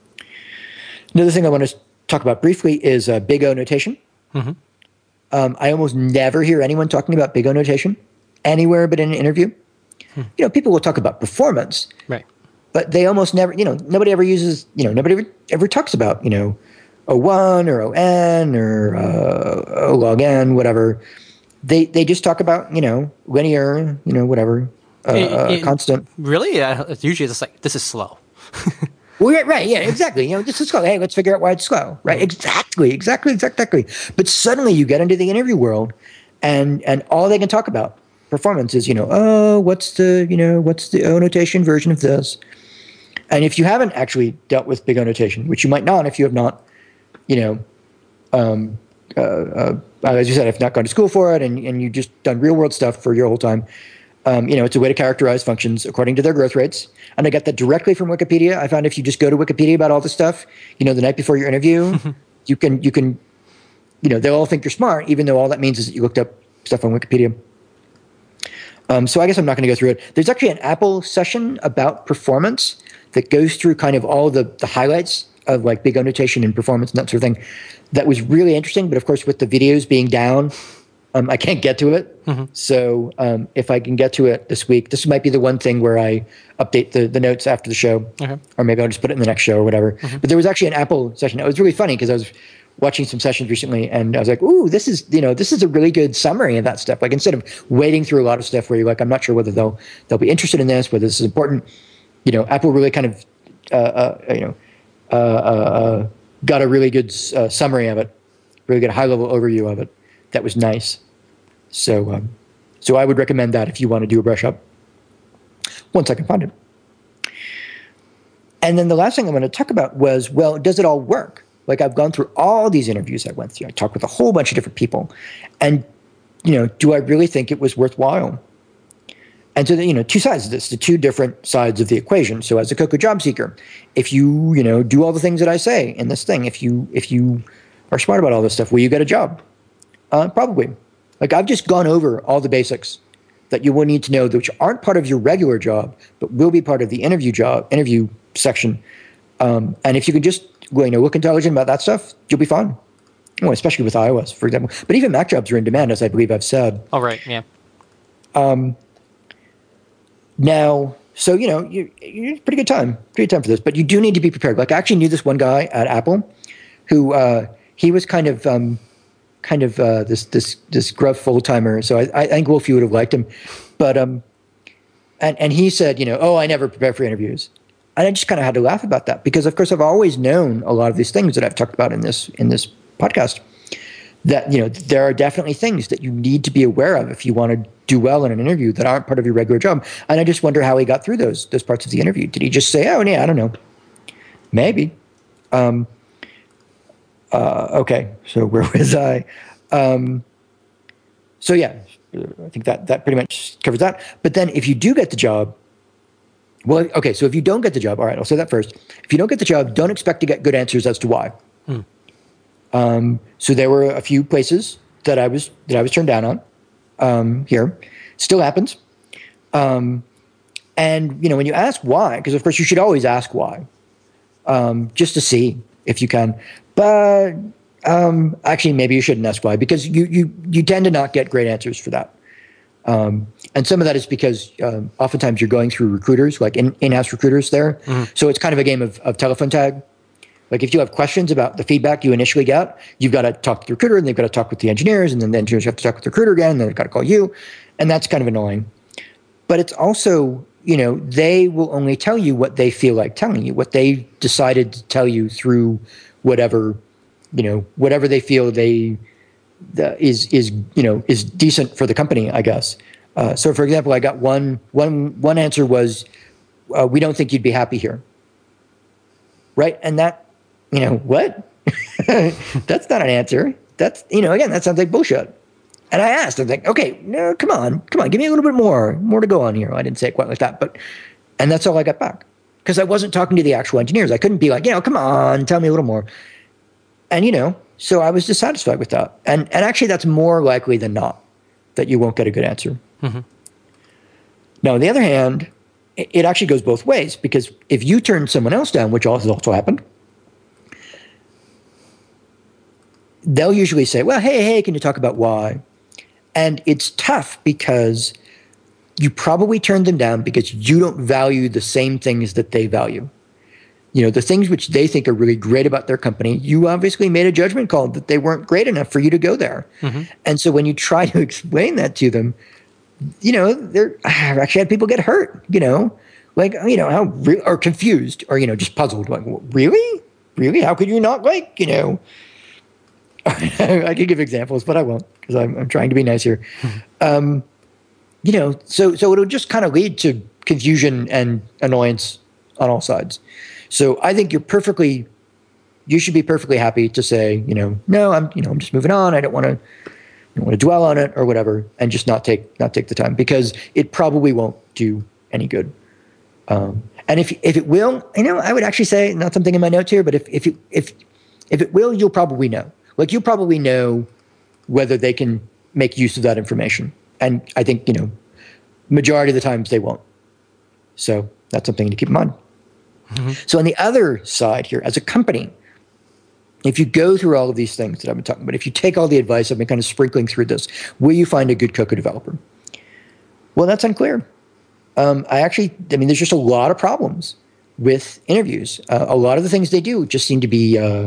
Another thing I want to talk about briefly is uh, big O notation. Mm-hmm. Um, I almost never hear anyone talking about big O notation anywhere but in an interview. Hmm. You know, people will talk about performance, right? But they almost never, you know, nobody ever uses, you know, nobody ever, ever talks about, you know, O one or O N or uh, O log N, whatever. They they just talk about, you know, linear, you know, whatever, uh, it, it, uh, constant. Really? Yeah, it's usually just like, this is slow. Well, right, right, yeah, exactly. You know, this is slow. Hey, let's figure out why it's slow, right? Mm-hmm. Exactly, exactly, exactly. But suddenly you get into the interview world, and and all they can talk about performance is, you know, oh, what's the, you know, what's the O notation version of this? And if you haven't actually dealt with big O notation, which you might not if you have not, you know, um, uh, uh, as you said, if not gone to school for it, and and you just done real world stuff for your whole time. Um, you know, it's a way to characterize functions according to their growth rates. And I got that directly from Wikipedia. I found if you just go to Wikipedia about all this stuff, you know, the night before your interview, you can, you can, you know, they'll all think you're smart, even though all that means is that you looked up stuff on Wikipedia. Um, so I guess I'm not going to go through it. There's actually an Apple session about performance that goes through kind of all the, the highlights of like big annotation and performance and that sort of thing. That was really interesting. But of course, with the videos being down, um, I can't get to it. Mm-hmm. So um, if I can get to it this week, this might be the one thing where I update the, the notes after the show. Okay. Or maybe I'll just put it in the next show or whatever. Mm-hmm. But there was actually an Apple session. It was really funny because I was watching some sessions recently, and I was like, "Ooh, this is you know this is a really good summary of that stuff." Like instead of wading through a lot of stuff where you're like, "I'm not sure whether they'll they'll be interested in this, whether this is important," you know, Apple really kind of uh, uh, you know uh, uh, got a really good uh, summary of it, really good high level overview of it. That was nice. So um, so I would recommend that if you want to do a brush up. Once I can find it. And then the last thing I'm going to talk about was, well, does it all work? Like I've gone through all these interviews I went through. I talked with a whole bunch of different people. And, you know, do I really think it was worthwhile? And so, the, you know, two sides of this, the two different sides of the equation. So as a Cocoa job seeker, if you, you know, do all the things that I say in this thing, if you, if you are smart about all this stuff, will you get a job? Uh, probably. Like I've just gone over all the basics that you will need to know, which aren't part of your regular job, but will be part of the interview job, interview section. Um, and if you can just, well, you know, look intelligent about that stuff, you'll be fine. Well, especially with iOS, for example. But even Mac jobs are in demand, as I believe I've said. Oh, right, yeah. Um, now, so, you know, you, you pretty good time, pretty good time for this. But you do need to be prepared. Like, I actually knew this one guy at Apple who, uh, he was kind of, um, kind of uh, this this this gruff full-timer. So I, I think Wolfie would have liked him. But, um, and, and he said, you know, oh, I never prepare for interviews. And I just kind of had to laugh about that because, of course, I've always known a lot of these things that I've talked about in this in this podcast. That, you know, there are definitely things that you need to be aware of if you want to do well in an interview that aren't part of your regular job. And I just wonder how he got through those those parts of the interview. Did he just say, "Oh, yeah, I don't know, maybe"? Um, uh, okay, so where was I? Um, so yeah, I think that that pretty much covers that. But then, if you do get the job. Well, okay, so if you don't get the job, all right, I'll say that first. If you don't get the job, don't expect to get good answers as to why. Hmm. Um, so there were a few places that I was that I was turned down on um, here. Still happens. Um, and, you know, when you ask why, because, of course, you should always ask why, um, just to see if you can. But um, actually, maybe you shouldn't ask why, because you, you, you tend to not get great answers for that. Um, and some of that is because um, oftentimes you're going through recruiters, like in, in-house recruiters there. Mm-hmm. So it's kind of a game of, of telephone tag. Like if you have questions about the feedback you initially get, you've got to talk to the recruiter, and they've got to talk with the engineers, and then the engineers have to talk with the recruiter again, and then they've got to call you. And that's kind of annoying. But it's also, you know, they will only tell you what they feel like telling you, what they decided to tell you through whatever, you know, whatever they feel they the, is is you know is decent for the company, I guess. Uh, so, for example, I got one one one answer was, uh, "We don't think you'd be happy here." Right, and that, you know, what? That's not an answer. That's, you know, again, that sounds like bullshit. And I asked, I was like, okay, no, come on, come on, give me a little bit more, more to go on here. I didn't say it quite like that, but, and that's all I got back. Because I wasn't talking to the actual engineers. I couldn't be like, you know, come on, tell me a little more. And, you know, so I was dissatisfied with that. And and actually, that's more likely than not that you won't get a good answer. Mm-hmm. Now, on the other hand, it, it actually goes both ways, because if you turn someone else down, which also also happened, they'll usually say, well, hey, hey, can you talk about why? And it's tough because you probably turned them down because you don't value the same things that they value. You know, the things which they think are really great about their company, you obviously made a judgment call that they weren't great enough for you to go there. Mm-hmm. And so when you try to explain that to them, you know, they're, I've actually had people get hurt, you know, like, you know, how, re- or confused, or, you know, just puzzled, like, really? Really? How could you not, like, you know, I could give examples, but I won't, because I'm, I'm trying to be nice here. Mm-hmm. Um, you know, so, so it'll just kind of lead to confusion and annoyance on all sides. So I think you're perfectly, you should be perfectly happy to say, you know, no, I'm, you know, I'm just moving on. I don't want to, I don't want to dwell on it or whatever, and just not take, not take the time, because it probably won't do any good. Um, and if, if it will, you know, I would actually say, not something in my notes here, but if, if, it, if, if it will, you'll probably know. Like, you'll probably know whether they can make use of that information. And I think, you know, majority of the times they won't. So that's something to keep in mind. Mm-hmm. So on the other side here, as a company, if you go through all of these things that I've been talking about, if you take all the advice I've been kind of sprinkling through this, will you find a good Cocoa developer? Well, that's unclear. Um, I actually, I mean, there's just a lot of problems with interviews. Uh, a lot of the things they do just seem to be uh,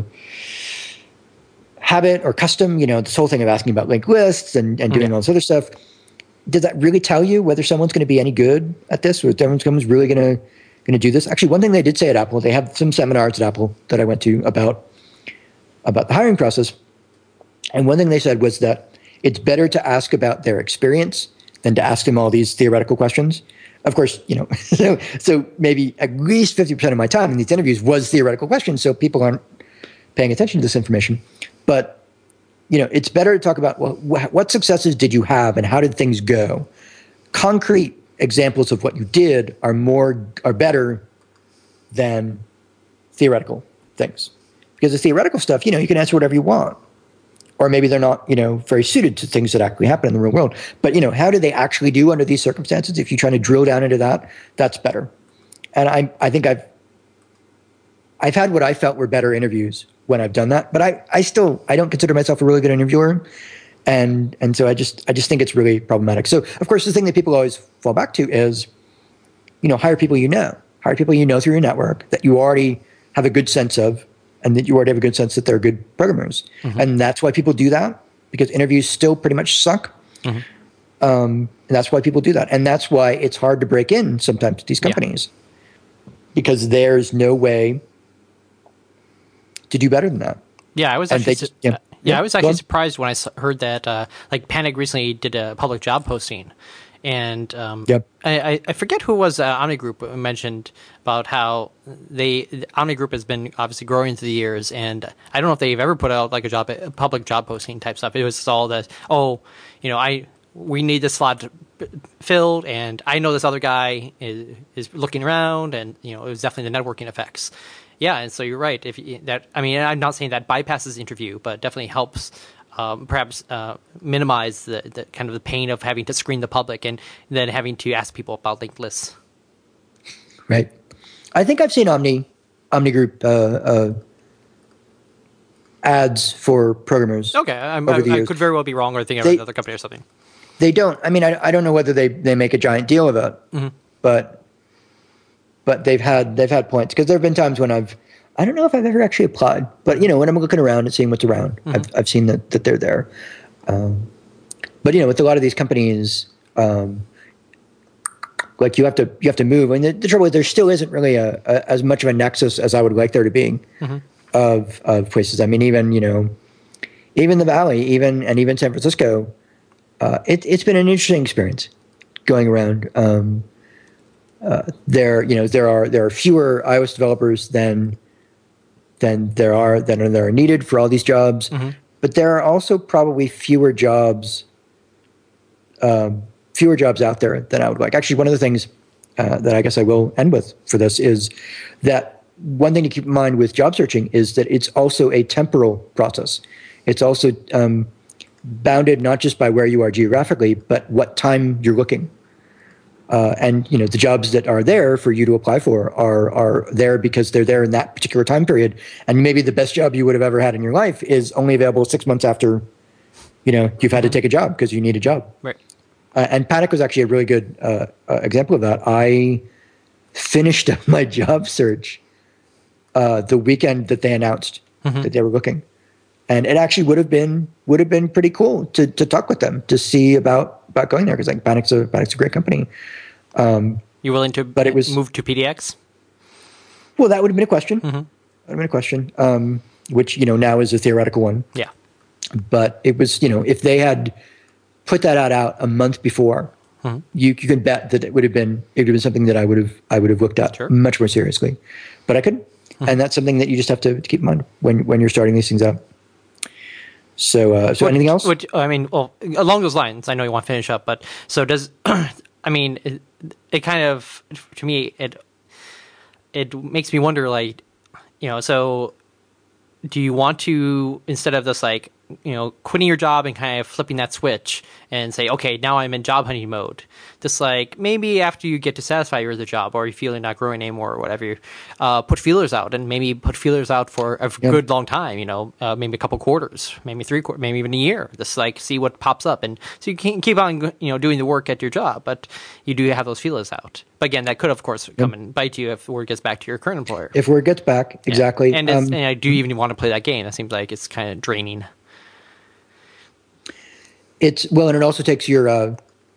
habit or custom. You know, this whole thing of asking about linked lists and, and doing yeah. all this other stuff. Does that really tell you whether someone's going to be any good at this, or if someone's really going to going to do this? Actually, one thing they did say at Apple, they have some seminars at Apple that I went to about about the hiring process, and one thing they said was that it's better to ask about their experience than to ask them all these theoretical questions. Of course, you know, so so maybe at least fifty percent of my time in these interviews was theoretical questions, so people aren't paying attention to this information. But you know, it's better to talk about, well, wh- what successes did you have and how did things go? Concrete examples of what you did are more are better than theoretical things. Because the theoretical stuff, you know, you can answer whatever you want. Or maybe they're not, you know, very suited to things that actually happen in the real world. But, you know, how do they actually do under these circumstances? If you're trying to drill down into that, that's better. And I I think I've I've had what I felt were better interviews when I've done that. But I, I still I don't consider myself a really good interviewer. And and so I just I just think it's really problematic. So of course the thing that people always fall back to is, you know, hire people you know. Hire people you know through your network that you already have a good sense of, and that you already have a good sense that they're good programmers. Mm-hmm. And that's why people do that, because interviews still pretty much suck. Mm-hmm. Um, and that's why people do that. And that's why it's hard to break in sometimes to these companies, yeah. because there's no way to do better than that. Yeah, I was and actually just, su- yeah, uh, yeah, yeah, I was actually surprised when I heard that uh, like Panic recently did a public job posting. And um, yep. I, I forget who was uh, Omni Group mentioned about how they the Omni Group has been obviously growing through the years, and I don't know if they've ever put out like a job a public job posting type stuff. It was all that, oh, you know, I we need this slot filled, and I know this other guy is is looking around, and you know, it was definitely the networking effects. Yeah, and so you're right. If you, that, I mean, I'm not saying that bypasses the interview, but definitely helps. Um, perhaps uh, minimize the, the kind of the pain of having to screen the public and then having to ask people about linked lists. Right. I think I've seen Omni Omni Group uh, uh, ads for programmers. Okay, I'm, I, I could very well be wrong or thinking of they, another company or something. They don't. I mean, I, I don't know whether they, they make a giant deal of it, mm-hmm. but but they've had they've had points, because there have been times when I've I don't know if I've ever actually applied, but you know, when I'm looking around and seeing what's around, mm-hmm. I've I've seen that, that they're there. Um, but you know, with a lot of these companies, um, like you have to you have to move. I mean, the, the trouble is there still isn't really a, a as much of a nexus as I would like there to be mm-hmm. of of places. I mean, even you know, even the Valley, even and even San Francisco, uh, it, it's been an interesting experience going around. Um, uh, there, you know, there are there are fewer iOS developers than. than there are than are, that are needed for all these jobs. Mm-hmm. But there are also probably fewer jobs, um, fewer jobs out there than I would like. Actually, one of the things uh, that I guess I will end with for this is that one thing to keep in mind with job searching is that it's also a temporal process. It's also um, bounded not just by where you are geographically, but what time you're looking. Uh, and you know, the jobs that are there for you to apply for are are there because they're there in that particular time period. And maybe the best job you would have ever had in your life is only available six months after, you know, you've had to take a job because you need a job. Right. Uh, and Panic was actually a really good uh, uh, example of that. I finished up my job search uh, the weekend that they announced mm-hmm. that they were looking, and it actually would have been would have been pretty cool to to talk with them to see about. about going there, because like Panic's a Panic's a great company. Um, you willing to but it was, move to P D X? Well, that would have been a question. Mm-hmm. That would have been a question, um, which you know now is a theoretical one. Yeah. But it was, you know, if they had put that out, out a month before, mm-hmm. you you can bet that it would have been it would have been something that I would have I would have looked at sure. much more seriously. But I couldn't, mm-hmm. and that's something that you just have to, to keep in mind when when you're starting these things out. So, uh, so what, anything else? What, I mean, well, along those lines, I know you want to finish up, but so does, I mean, it, it kind of, to me, it, it makes me wonder, like, you know, so do you want to, instead of this, like, you know, quitting your job and kind of flipping that switch and say, okay, now I'm in job hunting mode. Just like maybe after you get dissatisfied with the job or you feel you're not growing anymore or whatever, uh, put feelers out and maybe put feelers out for a yep. good long time, you know, uh, maybe a couple quarters, maybe three quarters, maybe even a year. Just like see what pops up. And so you can keep on, you know, doing the work at your job, but you do have those feelers out. But again, that could, of course, come yep. and bite you if word gets back to your current employer. If word gets back, exactly. Yeah. And, um, and I do even want to play that game. That seems like it's kind of draining. It's well, and it also takes your uh,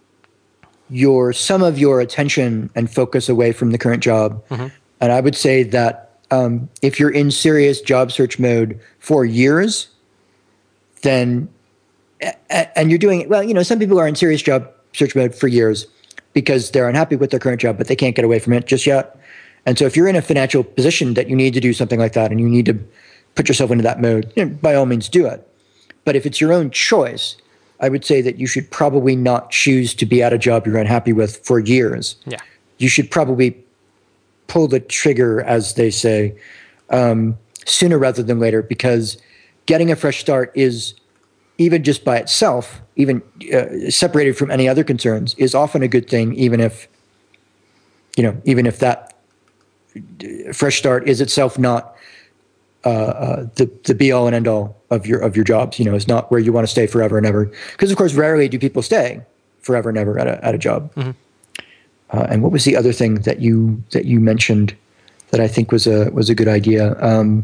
your some of your attention and focus away from the current job. Mm-hmm. And I would say that um, if you're in serious job search mode for years, then and you're doing it well. You know, some people are in serious job search mode for years because they're unhappy with their current job, but they can't get away from it just yet. And so, if you're in a financial position that you need to do something like that, and you need to put yourself into that mode, you know, by all means, do it. But if it's your own choice, I would say that you should probably not choose to be at a job you're unhappy with for years. Yeah. You should probably pull the trigger, as they say, um, sooner rather than later, because getting a fresh start is, even just by itself, even uh, separated from any other concerns, is often a good thing, even if, you know, even if that fresh start is itself not uh, uh, the the be all and end all of your of your jobs. You know, it's not where you want to stay forever and ever. Because of course, rarely do people stay forever and ever at a at a job. Mm-hmm. Uh, and what was the other thing that you that you mentioned that I think was a was a good idea? Um,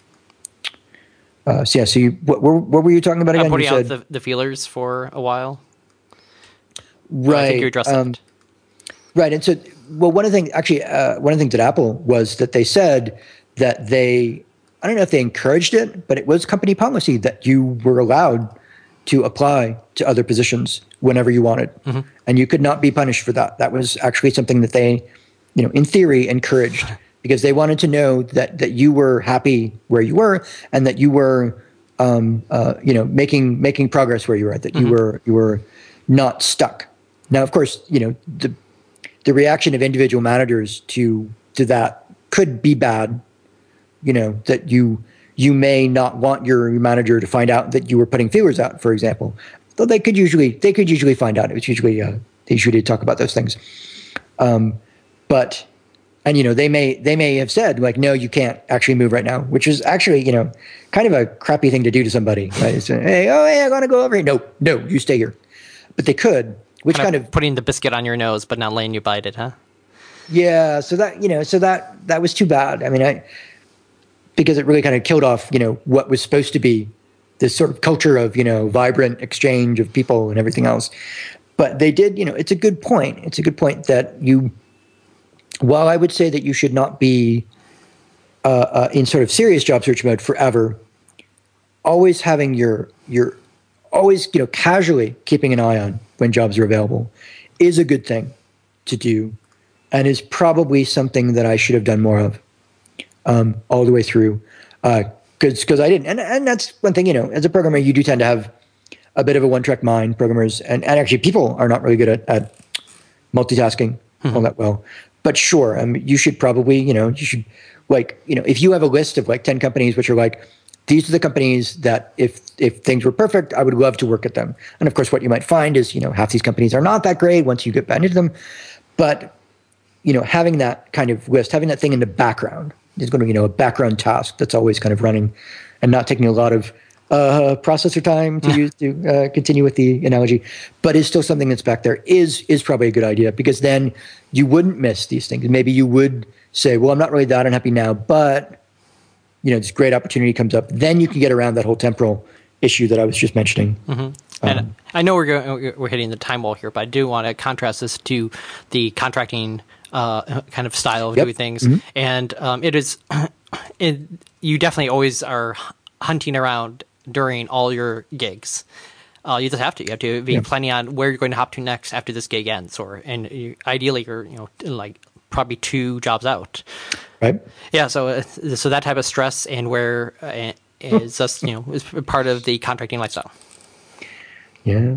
uh, so yeah. So you, what, what were you talking about again? Uh, putting you out said, the, the feelers for a while. Right. I think you addressed um, it. Right. And so, well, one of the things actually, uh, one of the things at Apple was that they said that they, I don't know if they encouraged it, but it was company policy that you were allowed to apply to other positions whenever you wanted. Mm-hmm. And you could not be punished for that. That was actually something that they, you know, in theory encouraged, because they wanted to know that, that you were happy where you were and that you were, um, uh, you know, making, making progress where you were, that mm-hmm. you were, you were not stuck. Now, of course, you know, the, the reaction of individual managers to, to that could be bad. You know, that you you may not want your manager to find out that you were putting feelers out, for example. Though they could usually they could usually find out. It was usually uh, they usually talk about those things. Um, but and you know they may they may have said like, no, you can't actually move right now, which is actually, you know, kind of a crappy thing to do to somebody. Right? So, hey, oh hey, I gotta go over here. No, no, you stay here. But they could, which kind, kind of, of putting the biscuit on your nose, but not letting you bite it, huh? Yeah. So that you know, so that that was too bad. I mean, I. Because it really kind of killed off, you know, what was supposed to be this sort of culture of, you know, vibrant exchange of people and everything else. But they did, you know, it's a good point. It's a good point that you, while I would say that you should not be uh, uh, in sort of serious job search mode forever, always having your, your, always, you know, casually keeping an eye on when jobs are available is a good thing to do, and is probably something that I should have done more of. Um, all the way through, because uh, because I didn't, and and that's one thing, you know, as a programmer, you do tend to have a bit of a one-track mind. Programmers and, and actually people are not really good at, at multitasking mm-hmm. all that well. But sure, um, you should probably, you know, you should like, you know, if you have a list of like ten companies which are like, these are the companies that if if things were perfect, I would love to work at them. And of course, what you might find is, you know, half these companies are not that great once you get back into them. But you know, having that kind of list, having that thing in the background. Is going to, you know, a background task that's always kind of running and not taking a lot of uh, processor time to use to uh, continue with the analogy, but is still something that's back there is is probably a good idea, because then you wouldn't miss these things. Maybe you would say, well, I'm not really that unhappy now, but, you know, this great opportunity comes up. Then you can get around that whole temporal issue that I was just mentioning. Mm-hmm. And um, I know we're going, we're hitting the time wall here, but I do want to contrast this to the contracting Uh, kind of style of yep. doing things, mm-hmm. and um, it is it, you definitely always are hunting around during all your gigs. Uh, you just have to. You have to be yep. planning on where you're going to hop to next after this gig ends, or and you, ideally you're you know like probably two jobs out. Right. Yeah. So uh, so that type of stress and where uh, is just you know is part of the contracting lifestyle. Yeah.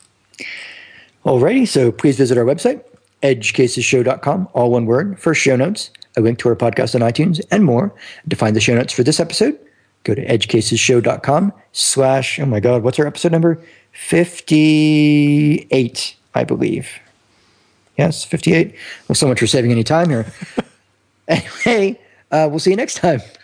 Alrighty. So please visit our website. edge cases show dot com, all one word, for show notes, a link to our podcast on iTunes, and more. To find the show notes for this episode, go to edgecasesshow.com slash, oh my God, what's our episode number? fifty-eight, I believe. Yes, fifty-eight. Well, so much for saving any time here. Anyway, uh, we'll see you next time.